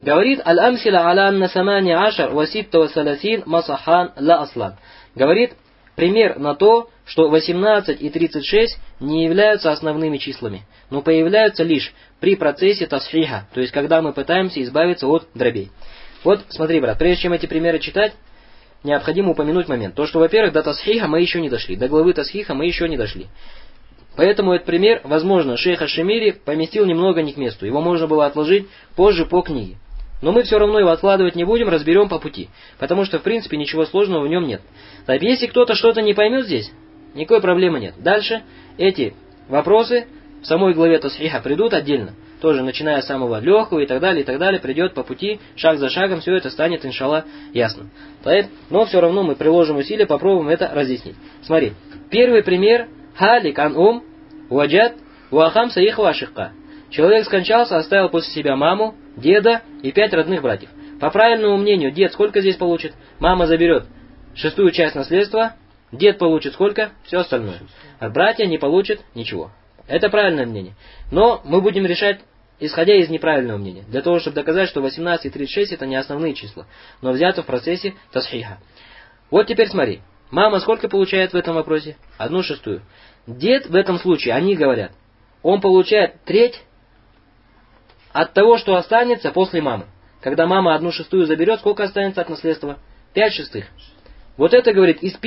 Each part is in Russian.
Говорит, аль-амсила аля анна самани ашар ва ситта ва саласин масахан ла аслан. Говорит, пример на то, что 18 и 36 не являются основными числами, но появляются лишь при процессе тасхиха, то есть когда мы пытаемся избавиться от дробей. Вот смотри, брат, прежде чем эти примеры читать, необходимо упомянуть момент. То, что, во-первых, до тасхиха мы еще не дошли, до главы тасхиха мы еще не дошли. Поэтому этот пример, возможно, шейх Аш-Шамири поместил немного не к месту. Его можно было отложить позже по книге. Но мы все равно его откладывать не будем, разберем по пути. Потому что, в принципе, ничего сложного в нем нет. Так, если кто-то что-то не поймет здесь, никакой проблемы нет. Дальше эти вопросы в самой главе тасхиха придут отдельно. Тоже начиная с самого легкого и так далее, придет по пути, шаг за шагом, все это станет, иншаллах, ясно. Но все равно мы приложим усилия, попробуем это разъяснить. Смотри, первый пример. Халик ан ваджат вахам саих вашиха. Человек скончался, оставил после себя маму, деда и 5 родных братьев. По правильному мнению, дед сколько здесь получит? Мама заберет 6-ю часть наследства, дед получит сколько? Все остальное. А братья не получат ничего. Это правильное мнение. Но мы будем решать, исходя из неправильного мнения. Для того, чтобы доказать, что 18 и 36 это не основные числа, но взято в процессе тасхиха. Вот теперь смотри. Мама сколько получает в этом вопросе? 1/6. Дед в этом случае, они говорят, он получает треть от того, что останется после мамы. Когда мама 1/6 заберет, сколько останется от наследства? 5/6. Вот это говорит, из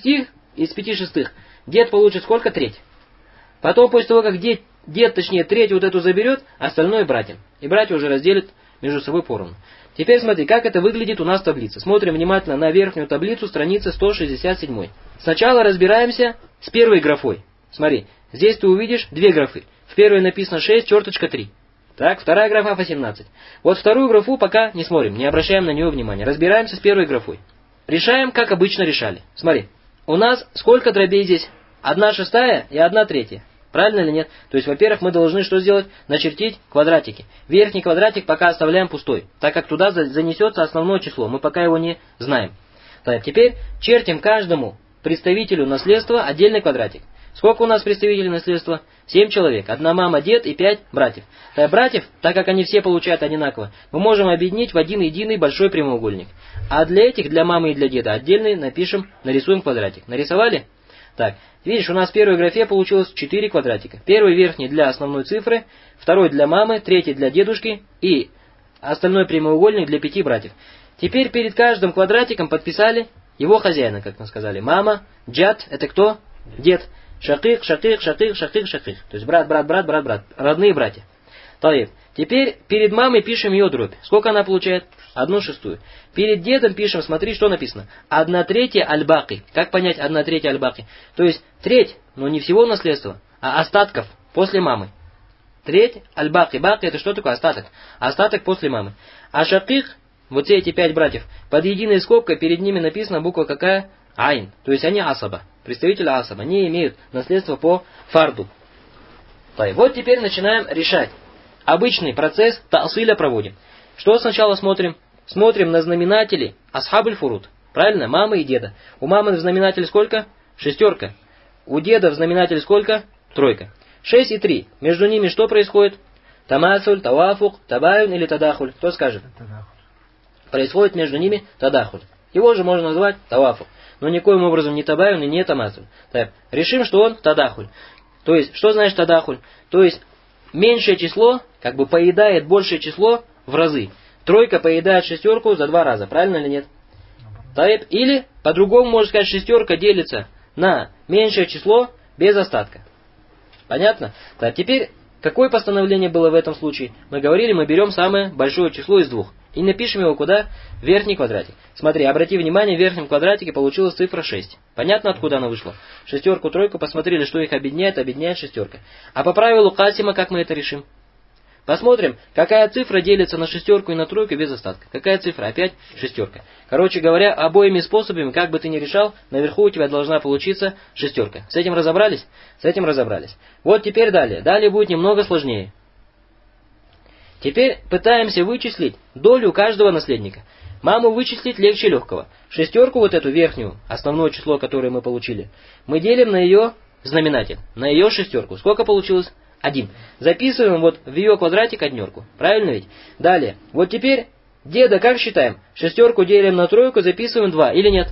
5/6 дед получит сколько? Треть. Потом, после того, как дед треть вот эту заберет, остальное братьям. И братья уже разделят между собой поровну. Теперь смотри, как это выглядит у нас в таблице. Смотрим внимательно на верхнюю таблицу, страница 167. Сначала разбираемся с первой графой. Смотри, здесь ты увидишь 2 графы. В первой написано 6, черточка 3. Так, вторая графа 18. Вот вторую графу пока не смотрим, не обращаем на нее внимания. Разбираемся с первой графой. Решаем, как обычно решали. Смотри, у нас сколько дробей здесь? 1/6 и 1/3. Правильно или нет? То есть, во-первых, мы должны что сделать? Начертить квадратики. Верхний квадратик пока оставляем пустой, так как туда занесется основное число. Мы пока его не знаем. Так, теперь чертим каждому представителю наследства отдельный квадратик. Сколько у нас представителей наследства? 7 человек. 1 мама, дед и 5 братьев. Так, братьев, так как они все получают одинаково, мы можем объединить в один единый большой прямоугольник. А для этих, для мамы и для деда, отдельный нарисуем квадратик. Нарисовали? Так, видишь, у нас в первой графе получилось 4 квадратика. Первый верхний для основной цифры, второй для мамы, третий для дедушки и остальной прямоугольник для 5 братьев. Теперь перед каждым квадратиком подписали его хозяина, как мы сказали. Мама, джад, это кто? Дед. Шакик, шакик, шакик, шакик, шакик. То есть брат, родные братья. Теперь перед мамой пишем ее дробь. Сколько она получает? 1/6. Перед дедом пишем, смотри, что написано. 1/3 аль-баки. Как понять 1/3 аль-баки? То есть треть, но не всего наследства, а остатков после мамы. Треть аль-баки. Баки это что такое? Остаток. Остаток после мамы. А шакик, вот все эти 5 братьев, под единой скобкой перед ними написана буква какая? Айн. То есть они асаба. Представители асаба. Они имеют наследство по фарду. Вот теперь начинаем решать. Обычный процесс та'силя проводим. Что сначала смотрим? Смотрим на знаменатели асхабуль фуруд. Правильно? Мамы и деда. У мамы в знаменателе сколько? 6. У деда в знаменателе сколько? 3. 6 и 3. Между ними что происходит? Тамасуль, тавафук, табаюн или тадахуль? Кто скажет? Происходит между ними тадахуль. Его же можно назвать тавафук. Но никоим образом не табаюн и не тамасуль. Так, решим, что он тадахуль. То есть, что значит тадахуль? То есть, меньшее число, как бы поедает большее число в разы. 3 поедает 6 за 2 раза. Правильно или нет? Или, по-другому можно сказать, 6 делится на меньшее число без остатка. Понятно? Так, теперь, какое постановление было в этом случае? Мы говорили, мы берем самое большое число из 2. И напишем его куда? В верхний квадратик. Смотри, обрати внимание, в верхнем квадратике получилась цифра 6. Понятно, откуда она вышла? 6, 3, посмотрели, что их объединяет 6. А по правилу Касима, как мы это решим? Посмотрим, какая цифра делится на 6 и на 3 без остатка. Какая цифра? Опять 6. Короче говоря, обоими способами, как бы ты ни решал, наверху у тебя должна получиться 6. С этим разобрались? С этим разобрались. Вот теперь далее. Далее будет немного сложнее. Теперь пытаемся вычислить долю каждого наследника. Маму вычислить легче легкого. 6 вот эту верхнюю, основное число, которое мы получили, мы делим на ее знаменатель, на ее 6. Сколько получилось? 1. Записываем вот в ее квадратик однерку. Правильно ведь? Далее. Вот теперь деда как считаем? Шестерку делим на тройку, записываем 2 или нет?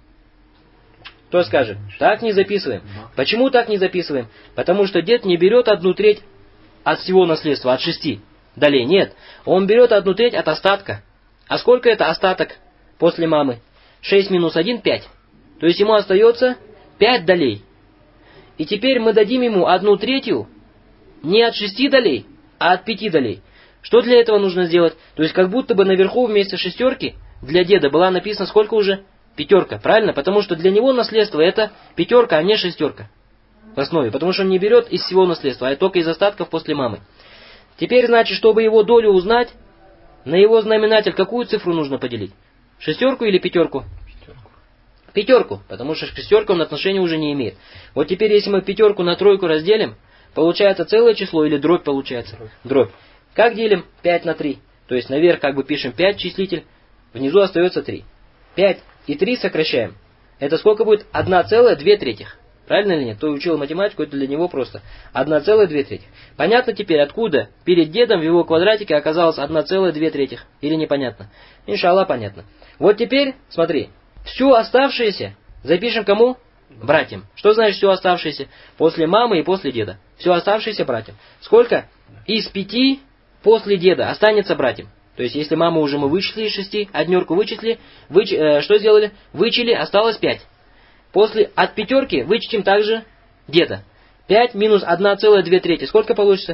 Кто скажет? Так не записываем. Почему так не записываем? Потому что дед не берет 1/3 от всего наследства, от 6 долей. Нет. Он берет 1/3 от остатка. А сколько это остаток после мамы? 6 минус 1, 5. То есть ему остается 5 долей. И теперь мы дадим ему 1/3 не от 6 долей, а от 5 долей. Что для этого нужно сделать? То есть как будто бы наверху вместо шестерки для деда была написана сколько уже? 5, правильно? Потому что для него наследство это 5, а не 6 в основе. Потому что он не берет из всего наследства, а только из остатков после мамы. Теперь, значит, чтобы его долю узнать, на его знаменатель какую цифру нужно поделить? 6 или 5? 5, потому что 6 он отношения уже не имеет. Вот теперь, если мы 5 на тройку разделим, получается целое число или дробь получается? Дробь. Как делим 5 на 3? То есть наверх как бы пишем 5 числитель, внизу остается 3. 5 и 3 сокращаем. Это сколько будет? 1,2. Правильно или нет? Кто учил математику, это для него просто 1,2. Понятно теперь, откуда перед дедом в его квадратике оказалось 1,2? Или непонятно? Иншаллах понятно. Вот теперь, смотри, все оставшееся запишем кому? Братьям. Что значит все оставшееся? После мамы и после деда. Все оставшееся братьям. Сколько? Из 5 после деда останется братьям. То есть, если маму уже мы вычислили из 6, однерку вычислили, что сделали? Вычли, осталось 5. От 5 вычтем также деда. 5 минус 1,2. Сколько получится?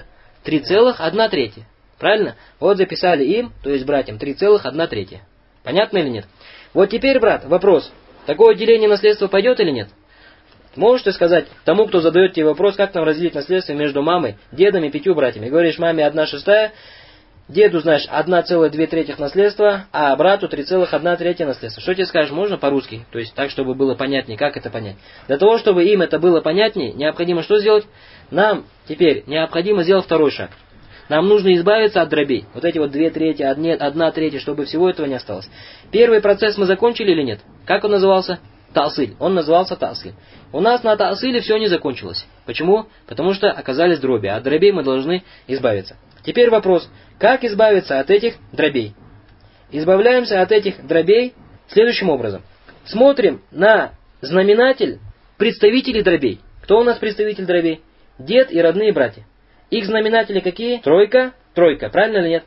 3,1. Правильно? Вот записали им, то есть братьям, 3,1. Понятно или нет? Вот теперь, брат, вопрос. Такое деление наследства пойдет или нет? Можете сказать тому, кто задает тебе вопрос, как нам разделить наследство между мамой, дедом и 5 братьями. Говоришь, маме 1/6, деду, знаешь, 1,2 наследства, а брату 3,1 наследства. Что тебе скажешь? Можно по-русски? То есть так, чтобы было понятнее. Как это понять? Для того, чтобы им это было понятнее, необходимо что сделать? Нам теперь необходимо сделать второй шаг. Нам нужно избавиться от дробей. Вот эти вот 2/3, 1/3, чтобы всего этого не осталось. Первый процесс мы закончили или нет? Как он назывался? Таасиль. Он назывался таасиль. У нас на таасиле все не закончилось. Почему? Потому что оказались дроби. От дробей мы должны избавиться. Теперь вопрос. Как избавиться от этих дробей? Избавляемся от этих дробей следующим образом. Смотрим на знаменатель представителей дробей. Кто у нас представитель дробей? Дед и родные братья. Их знаменатели какие? Тройка. Правильно или нет?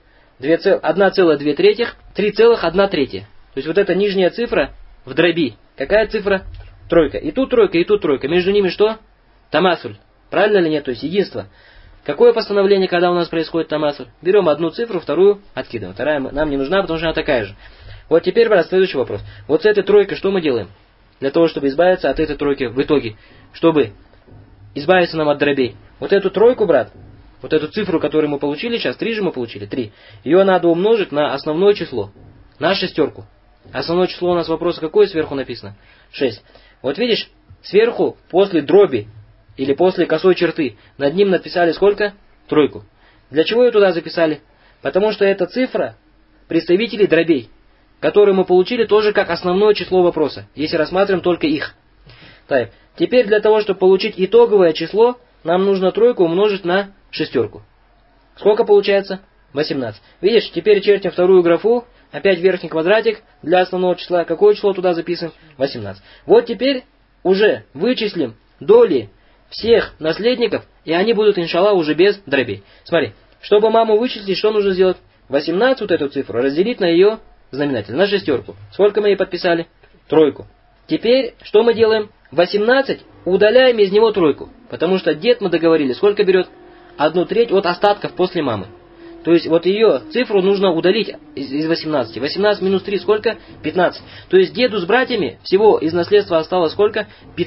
1,2, 3,1. То есть вот эта нижняя цифра в дроби. Какая цифра? Тройка. И тут тройка. Между ними что? Тамасуль. Правильно или нет? То есть единство. Какое постановление, когда у нас происходит тамасуль? Берем одну цифру, вторую откидываем. Вторая нам не нужна, потому что она такая же. Вот теперь, брат, следующий вопрос. Вот с этой тройкой что мы делаем? Для того, чтобы избавиться от этой тройки в итоге. Чтобы избавиться нам от дробей. Вот эту тройку, брат, вот эту цифру, которую мы получили сейчас, 3 же мы получили, 3. Ее надо умножить на основное число. На 6. Основное число у нас вопроса какое сверху написано? 6. Вот видишь, сверху после дроби или после косой черты над ним написали сколько? 3. Для чего ее туда записали? Потому что это цифра представителей дробей, которые мы получили тоже как основное число вопроса, если рассматриваем только их. Так, теперь для того, чтобы получить итоговое число, нам нужно 3 умножить на 6. Сколько получается? 18. Видишь, теперь чертим вторую графу, опять верхний квадратик для основного числа. Какое число туда записываем? 18. Вот теперь уже вычислим доли всех наследников, и они будут, иншаллах, уже без дробей. Смотри, чтобы маму вычислить, что нужно сделать? 18, вот эту цифру, разделить на ее знаменатель, на 6. Сколько мы ей подписали? 3. Теперь, что мы делаем? 18 удаляем из него 3, потому что дед, мы договорились, сколько берет? 1/3 от остатков после мамы. То есть вот ее цифру нужно удалить из 18. 18 минус 3 сколько? 15. То есть деду с братьями всего из наследства осталось сколько?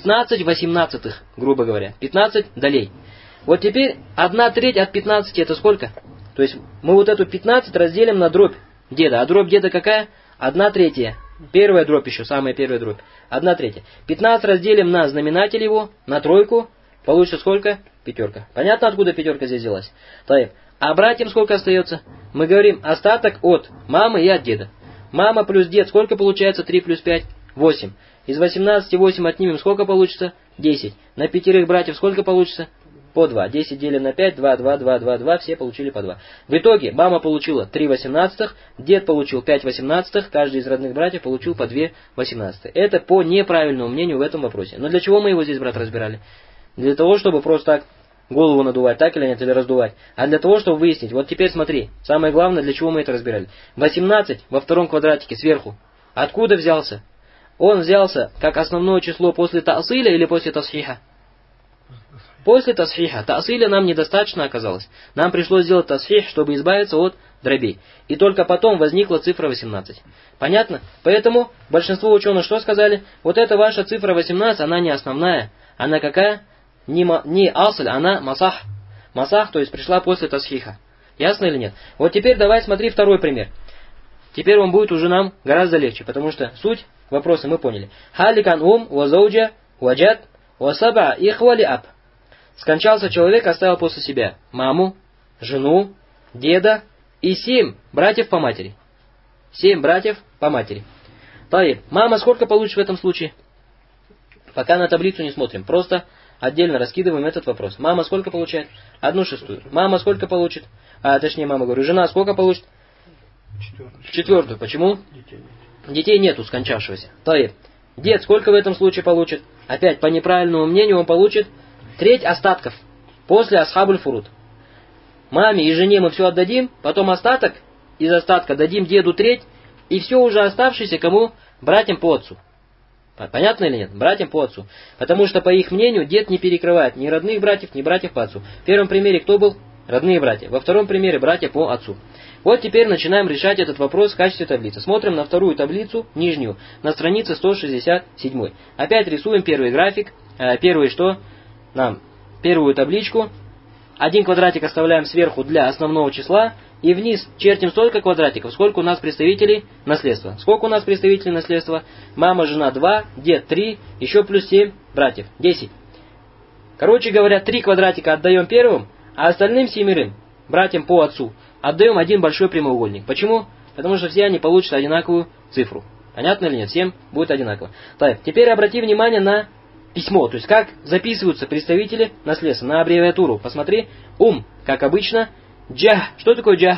15/18, грубо говоря. 15 долей. Вот теперь 1/3 от 15 это сколько? То есть мы вот эту 15 разделим на дробь деда. А дробь деда какая? 1/3. Первая дробь еще, самая первая дробь. 1/3. 15 разделим на знаменатель его, на 3. Получится сколько? 5. Понятно, откуда 5 здесь взялась? Так. А братьям сколько остается? Мы говорим остаток от мамы и от деда. Мама плюс дед, сколько получается 3 плюс 5? 8. Из 18 8 отнимем, сколько получится? 10. На 5 братьев сколько получится? по 2. 10 делим на 5, 2, 2, 2, 2, 2, все получили по 2. В итоге мама получила 3/18, дед получил 5/18, каждый из родных братьев получил по 2/18. Это по неправильному мнению в этом вопросе. Но для чего мы его здесь, брат, разбирали? Для того, чтобы просто так голову надувать, так или нет, или раздувать. А для того, чтобы выяснить. Вот теперь смотри, самое главное, для чего мы это разбирали. 18 во втором квадратике сверху. Откуда взялся? Он взялся как основное число после та'силя или после тасхиха? После тасхиха. Та'силя нам недостаточно оказалось. Нам пришлось сделать тасхих, чтобы избавиться от дробей. И только потом возникла цифра 18. Понятно? Поэтому большинство ученых что сказали? Вот эта ваша цифра 18, она не основная. Она какая? Не асль, она масах. Масах, то есть пришла после тасхиха. Ясно или нет? Вот теперь давай смотри второй пример. Теперь он будет уже нам гораздо легче, потому что суть вопроса мы поняли. Халикан вазауджа, ваджат, васаба, ихвали аб. Скончался человек, оставил после себя маму, жену, деда и 7 братьев по матери. 7 братьев по матери. Таиб, мама сколько получит в этом случае? Пока на таблицу не смотрим, просто отдельно раскидываем этот вопрос. Мама сколько получает? 1/6. Мама сколько получит? Точнее, мама, говорю, жена сколько получит? 1/4. Почему? Детей нету скончавшегося. Таиб, дед сколько в этом случае получит? Опять, по неправильному мнению, он получит треть остатков после асхабуль фурут. Маме и жене мы все отдадим, потом остаток из остатка дадим деду треть, и все уже оставшееся кому? Братьям по отцу. Понятно или нет? Братьям по отцу. Потому что, по их мнению, дед не перекрывает ни родных братьев, ни братьев по отцу. В первом примере кто был? Родные братья. Во втором примере братья по отцу. Вот теперь начинаем решать этот вопрос в качестве таблицы. Смотрим на вторую таблицу, нижнюю, на странице 167. Опять рисуем первый график. Первый что? Первую табличку. Один квадратик оставляем сверху для основного числа. И вниз чертим столько квадратиков, сколько у нас представителей наследства. Сколько у нас представителей наследства? Мама, жена 2, дед 3, еще плюс 7 братьев. 10. Короче говоря, 3 квадратика отдаем первым, а остальным 7 братьям по отцу отдаем один большой прямоугольник. Почему? Потому что все они получат одинаковую цифру. Понятно или нет? Всем будет одинаково. Так, теперь обрати внимание на письмо, то есть как записываются представители наследства. На аббревиатуру посмотри. Как обычно. Джах. Что такое джах?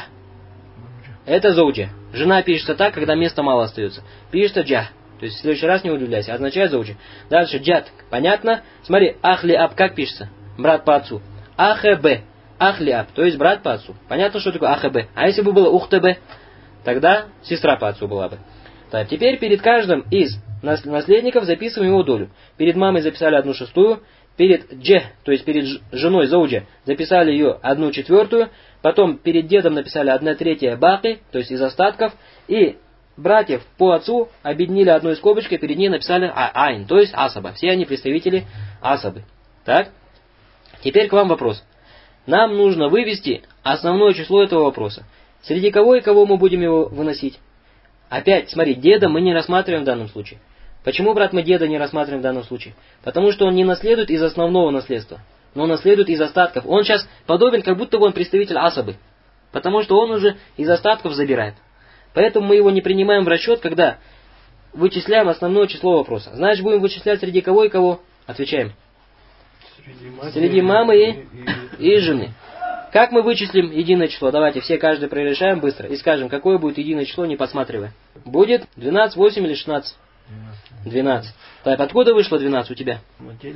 Это зауджа. Жена пишется так, когда места мало остается. Пишется джах. То есть в следующий раз не удивляйся. Означает зауджа. Дальше джат. Понятно? Смотри, ахли аб как пишется? Брат по отцу. Ахб. Ахли аб. То есть брат по отцу. Понятно, что такое ахб? А если бы было ухтб? Тогда сестра по отцу была бы. Так, теперь перед каждым из наследников записываем его долю. Перед мамой записали 1/6. Перед дже, то есть перед женой зауджа, записали ее 1/4. Потом перед дедом написали 1/3 баки, то есть из остатков. И братьев по отцу объединили одной скобочкой, перед ней написали айн, то есть асаба. Все они представители асабы. Так? Теперь к вам вопрос. Нам нужно вывести основное число этого вопроса. Среди кого и кого мы будем его выносить? Опять, смотри, деда мы не рассматриваем в данном случае. Почему, брат, мы деда не рассматриваем в данном случае? Потому что он не наследует из основного наследства, но наследует из остатков. Он сейчас подобен, как будто бы он представитель асабы. Потому что он уже из остатков забирает. Поэтому мы его не принимаем в расчет, когда вычисляем основное число вопроса. Значит, будем вычислять среди кого и кого? Отвечаем. Среди мамы и жены. Как мы вычислим единое число? Давайте все каждый прорешаем быстро и скажем, какое будет единое число, не подсматривая. Будет 12, 8 или 16? 12. Так, откуда вышло 12 у тебя?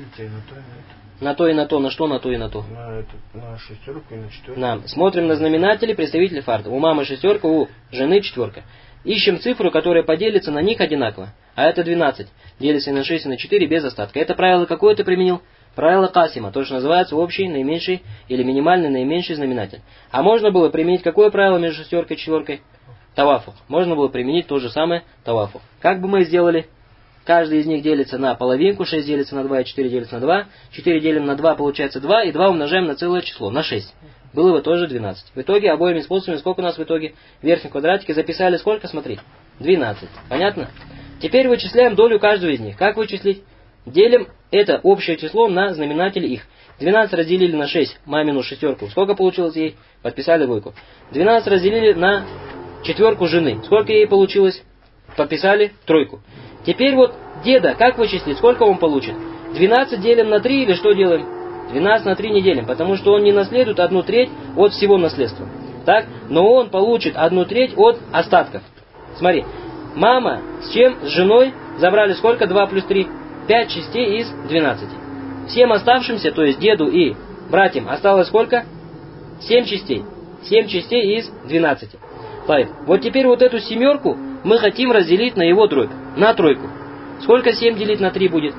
На то и на то. На что на то и на то? На шестерку и на четверку. Смотрим на знаменатели, представители фарда. У мамы 6, у жены 4. Ищем цифру, которая поделится на них одинаково. А это 12. Делится на 6 и на 4 без остатка. Это правило какое ты применил? Правило Касима. То, что называется общий, наименьший или минимальный наименьший знаменатель. А можно было применить какое правило между 6 и 4? Тавафух. Можно было применить то же самое тавафух. Как бы мы сделали? Каждый из них делится на половинку, 6 делится на 2 и 4 делится на 2. 4 делим на 2, получается 2, и 2 умножаем на целое число, на 6. Было бы тоже 12. В итоге обоими способами, сколько у нас в итоге? В верхнем квадратике записали сколько, смотри? 12. Понятно? Теперь вычисляем долю каждого из них. Как вычислить? Делим это общее число на знаменатели их. 12 разделили на 6, мамину шестерку. Сколько получилось ей? Подписали двойку. 12 разделили на четверку жены. Сколько ей получилось? Подписали тройку. Теперь вот деда, как вычислить? Сколько он получит? 12 делим на 3 или что делаем? 12 на 3 не делим, потому что он не наследует 1/3 от всего наследства. Так? Но он получит 1/3 от остатков. Смотри, мама с чем? С женой забрали сколько? 2 плюс 3? 5 частей из 12. Всем оставшимся, то есть деду и братьям, осталось сколько? 7 частей. 7 частей из 12. Вот теперь вот эту семерку мы хотим разделить на его дробь, на тройку. Сколько 7 делить на 3 будет?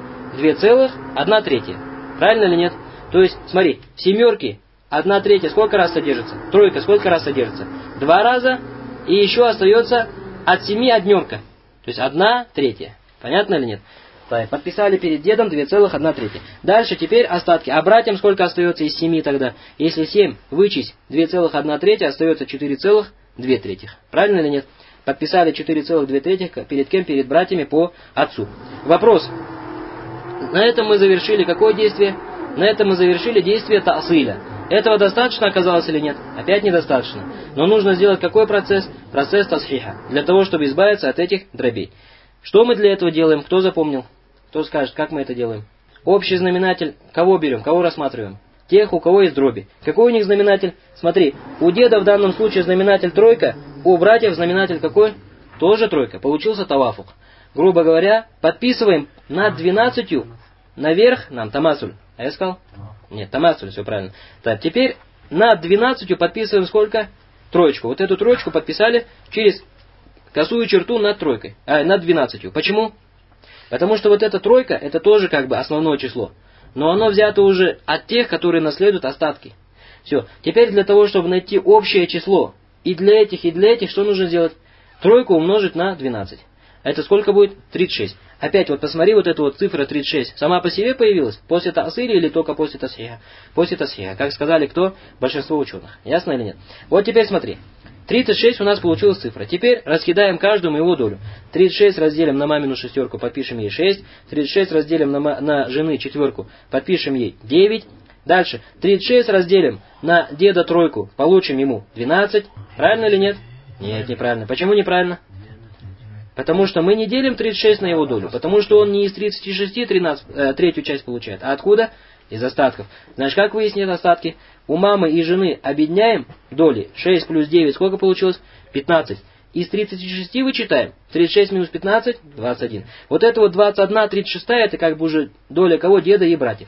2,1/3. Правильно или нет? То есть, смотри, в семерке 1/3 сколько раз содержится? Тройка сколько раз содержится? 2 раза, и еще остается от 7 однерка. То есть 1/3. Понятно или нет? Подписали перед дедом 2,1/3. Дальше теперь остатки. А братьям сколько остается из 7 тогда? Если 7 вычесть 2,1/3, остается 4,2. Правильно или нет? Подписали 4,2 перед кем? Перед братьями по отцу. Вопрос. На этом мы завершили какое действие? На этом мы завершили действие та'силя. Этого достаточно оказалось или нет? Опять недостаточно. Но нужно сделать какой процесс? Процесс тасхиха. Для того, чтобы избавиться от этих дробей. Что мы для этого делаем? Кто запомнил? Кто скажет, как мы это делаем? Общий знаменатель. Кого берем? Кого рассматриваем? Тех, у кого есть дроби. Какой у них знаменатель? Смотри, у деда в данном случае знаменатель тройка, у братьев знаменатель какой? Тоже тройка. Получился тавафук. Грубо говоря, подписываем над 12 наверх нам тамасуль. А я сказал? Нет, тамасуль, все правильно. Так, теперь над 12 подписываем сколько? Троечку. Вот эту троечку подписали через косую черту над тройкой. Над 12. Почему? Потому что вот эта тройка, это тоже как бы основное число. Но оно взято уже от тех, которые наследуют остатки. Все. Теперь для того, чтобы найти общее число и для этих, что нужно сделать? Тройку умножить на 12. Это сколько будет? 36. Опять вот посмотри, вот эта вот цифра 36. Сама по себе появилась? После та'силя или только после тасхиха? После тасхиха. Как сказали кто? Большинство ученых. Ясно или нет? Вот теперь смотри. 36 у нас получилась цифра. Теперь раскидаем каждому его долю. 36 разделим на мамину шестерку, подпишем ей 6. 36 разделим на жены четверку, подпишем ей 9. Дальше. 36 разделим на деда тройку, получим ему 12. Правильно или нет? Нет, неправильно. Почему неправильно? Потому что мы не делим 36 на его долю. Потому что он не из 36 третью часть получает. А откуда? Из остатков. Знаешь, как выяснить остатки? У мамы и жены объединяем доли. 6 плюс 9, сколько получилось? 15. Из 36 вычитаем. 36 минус 15, 21. Вот это вот 21, 36, это как бы уже доля кого? Деда и братьев.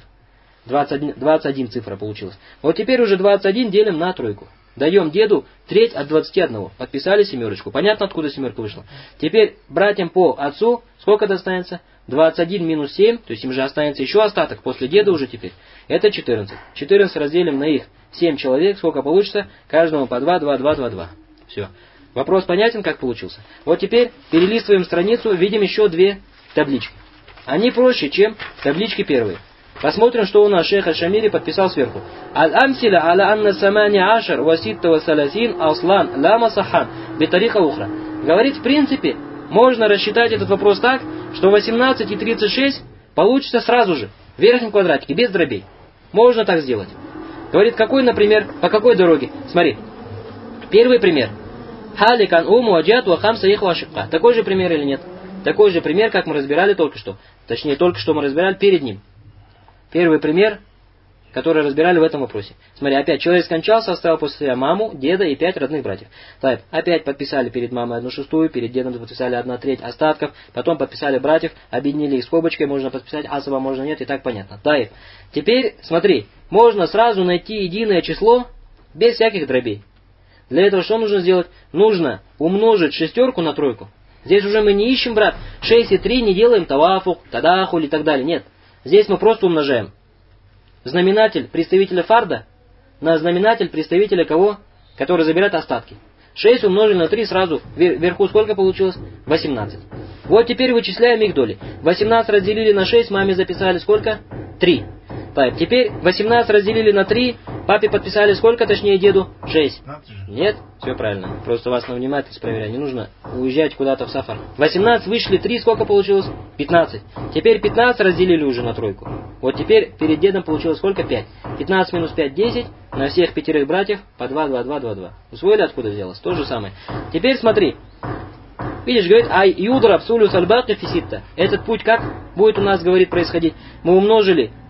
21 цифра получилась. Вот теперь уже 21 делим на тройку. Даем деду треть от 21. Подписали семерочку. Понятно, откуда семерка вышла? Теперь братьям по отцу сколько достанется? 21 минус 7, то есть им же останется еще остаток после деда уже теперь. Это 14. 14 разделим на их 7 человек. Сколько получится? Каждому по 2, 2, 2, 2, 2. Все. Вопрос понятен, как получился? Вот теперь перелистываем страницу, видим еще две таблички. Они проще, чем таблички первые. Посмотрим, что у нас шейх Аль-Шамири подписал сверху. Аль-Амсиля аля анна самани ашар ва ситта ва саласин аслан ла масахан битариха ухра. Говорит, в принципе, можно рассчитать этот вопрос так, что 18 и 36 получится сразу же, в верхнем квадратике, без дробей. Можно так сделать. Говорит, какой, например, по какой дороге? Смотри, первый пример. Халикан уму аджат ва хамса иху ашикка. Такой же пример или нет? Такой же пример, как мы разбирали только что. Точнее, только что мы разбирали перед ним. Первый пример, который разбирали в этом вопросе. Смотри, опять человек скончался, оставил после себя маму, деда и 5 родных братьев. Так, опять подписали перед мамой 1/6, перед дедом подписали 1/3 остатков, потом подписали братьев, объединили их скобочкой, можно подписать асаба, можно нет, и так понятно. Так, теперь смотри, можно сразу найти единое число без всяких дробей. Для этого что нужно сделать? Нужно умножить шестерку на тройку. Здесь уже мы не ищем, брат, 6 и 3 не делаем тавафук, тадахуль и так далее, нет. Здесь мы просто умножаем знаменатель представителя фарда на знаменатель представителя кого? Который забирает остатки. 6 умножили на 3 сразу. Вверху сколько получилось? 18. Вот теперь вычисляем их доли. 18 разделили на 6, маме записали сколько? 3. Так, теперь 18 разделили на 3, папе подписали сколько, точнее деду? 6. Нет? Все правильно. Просто вас на внимательность проверяю. Не нужно уезжать куда-то в сафар. 18 вышли 3, сколько получилось? 15. Теперь 15 разделили уже на тройку. Вот теперь перед дедом получилось сколько? 5. 15 минус 5, 10. На всех 5 братьев по 2, 2, 2, 2, 2. Усвоили, откуда взялось? То же самое. Теперь смотри. Видишь, говорит, юдра псулюс альбаки фиситта. Этот путь как будет у нас, говорит, происходить? Мы умножили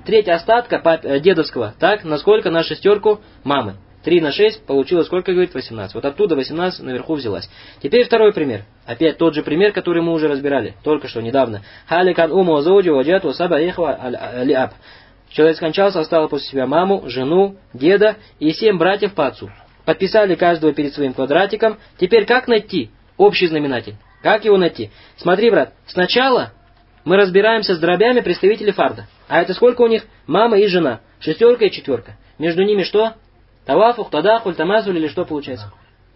треть остатка дедовского, так, на сколько? На шестерку мамы. 3 на 6 получилось сколько, говорит, 18. Вот оттуда 18 наверху взялась. Теперь второй пример. Опять тот же пример, который мы уже разбирали, только что, недавно. Халикан уму зоджу ваджату саба ихва аль-аб. Человек скончался, оставил после себя маму, жену, деда и 7 братьев по отцу. Подписали каждого перед своим квадратиком. Теперь как найти общий знаменатель? Как его найти? Смотри, брат, сначала мы разбираемся с дробями представителей фарда. А это сколько у них? Мама и жена. Шестерка и четверка. Между ними что? Тавафух, тадахуль, тамазуль или что получается?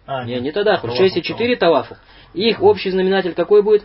Не тадахуль. 6 и 4 тавафух. Их общий знаменатель какой будет?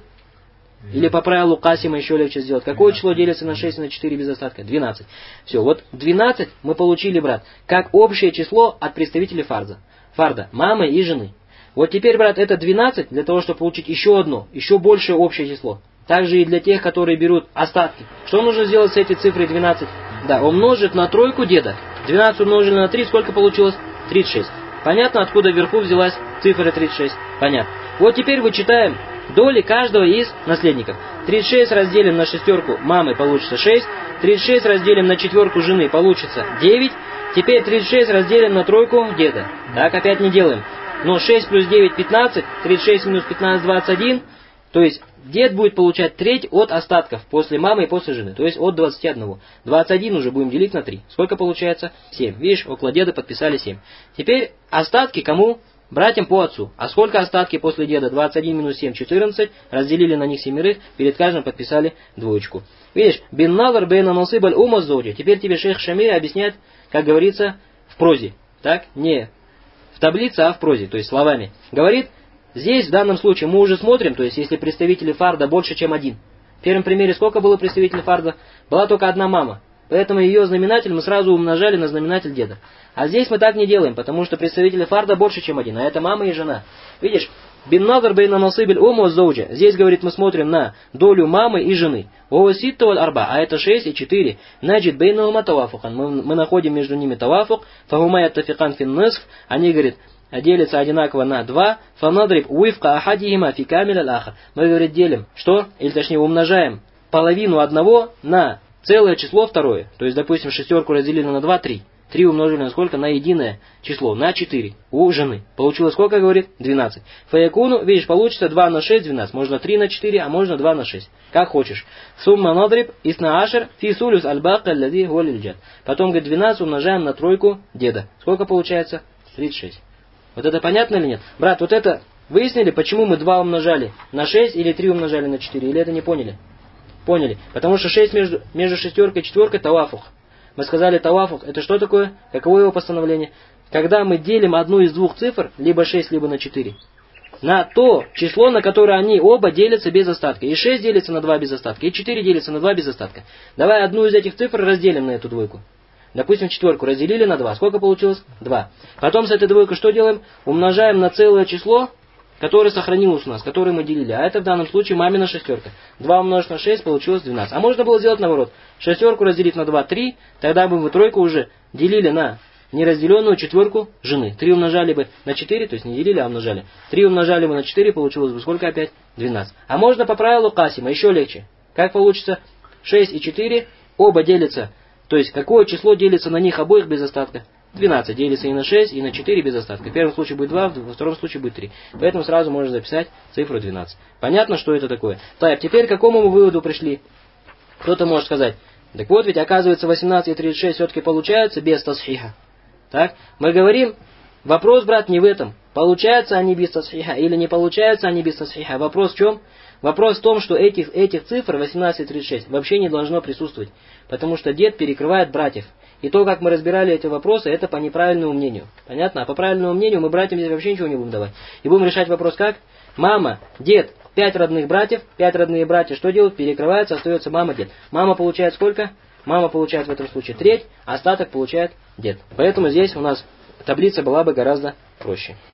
Или по правилу Касима еще легче сделать. Какое число делится на 6 и на 4 без остатка? 12. Все, вот 12 мы получили, брат, как общее число от представителей фарда, мамы и жены. Вот теперь, брат, это 12 для того, чтобы получить еще одно, еще большее общее число. Также и для тех, которые берут остатки. Что нужно сделать с этой цифрой 12? Да, умножить на тройку деда. 12 умножили на 3, сколько получилось? 36. Понятно, откуда вверху взялась цифра 36? Понятно. Вот теперь вычитаем доли каждого из наследников. 36 разделим на шестерку мамы, получится 6. 36 разделим на четверку жены, получится 9. Теперь 36 разделим на тройку деда. Так, опять не делаем. Но 6 плюс 9 15, 36 минус 15 21. То есть дед будет получать треть от остатков после мамы и после жены. То есть от 21. 21 уже будем делить на 3. Сколько получается? 7. Видишь, около деда подписали 7. Теперь остатки кому? Братьям по отцу. А сколько остатки после деда? 21 минус 7, 14. Разделили на них 7. Перед каждым подписали двоечку. Видишь, бин назар бейна насыбаль ума зоджи. Теперь тебе шейх Шамиль объясняет, как говорится, в прозе. Так? Не в таблице, а в прозе. То есть словами. Говорит, здесь в данном случае мы уже смотрим, то есть если представители фарда больше, чем один. В первом примере сколько было представителей фарда? Была только одна мама. Поэтому ее знаменатель мы сразу умножали на знаменатель деда. А здесь мы так не делаем, потому что представители фарда больше, чем один. А это мама и жена. Видишь? Бин назар бейна насыбиль уму зоджа. Здесь, говорит, мы смотрим на долю мамы и жены. Оваситту валь арба. А это 6 и 4. Наджид бейнаума тавафухан. Мы находим между ними тавафук. Фагумая тафикан фин нисф. Они, говорит, делятся одинаково на 2. Фанадриб уифка ахадихима фи камиль аль-ахар. Мы, говорит, делим. Что? Или точнее умножаем половину одного на целое число второе. То есть, допустим, шестерку разделили на 2, 3. 3 умножили на сколько? На единое число, на 4 у жены. Получилось сколько, говорит? 12. Фаякуну, видишь, получится 2 на 6, 12. Можно 3 на 4, а можно 2 на 6. Как хочешь. Сумма надриб исна ашер фи сулюс аль-бака аллади хуалильджат. Потом, говорит, 12 умножаем на тройку деда. Сколько получается? 36. Вот это понятно или нет? Брат, вот это выяснили, почему мы 2 умножали на 6 или 3 умножали на 4? Или это не поняли? Поняли. Потому что 6 между шестеркой и четверкой тавафух. Мы сказали тавафух. Это что такое? Каково его постановление? Когда мы делим одну из двух цифр, либо 6, либо на 4, на то число, на которое они оба делятся без остатка. И 6 делится на 2 без остатка, и 4 делится на 2 без остатка. Давай одну из этих цифр разделим на эту двойку. Допустим, четверку разделили на 2. Сколько получилось? 2. Потом с этой двойкой что делаем? Умножаем на целое число, которое сохранилось у нас, которое мы делили. А это в данном случае мамина шестерка. 2 умножить на 6 получилось 12. А можно было сделать наоборот. Шестерку разделить на 2, 3. Тогда бы мы тройку уже делили на неразделенную четверку жены. 3 умножали бы на 4, то есть не делили, а умножали. 3 умножали бы на 4, получилось бы сколько опять? 12. А можно по правилу Касима, еще легче. Как получится? 6 и 4 оба делятся. То есть какое число делится на них обоих без остатка? 12 делится и на 6, и на 4 без остатка. В первом случае будет 2, во втором случае будет 3. Поэтому сразу можно записать цифру 12. Понятно, что это такое? Так, теперь к какому мы выводу пришли? Кто-то может сказать, так вот ведь оказывается 18 и 36 все-таки получаются без тасхиха. Так, мы говорим, вопрос, брат, не в этом. Получаются они без тасхиха или не получаются они без тасхиха. Вопрос в чем? Вопрос в том, что этих цифр 18 и 36 вообще не должно присутствовать. Потому что дед перекрывает братьев. И то, как мы разбирали эти вопросы, это по неправильному мнению. Понятно? А по правильному мнению мы братьям здесь вообще ничего не будем давать. И будем решать вопрос как? Мама, дед, 5 родных братьев, 5 родные братья что делают? Перекрываются, остается мама, дед. Мама получает сколько? Мама получает в этом случае треть, а остаток получает дед. Поэтому здесь у нас таблица была бы гораздо проще.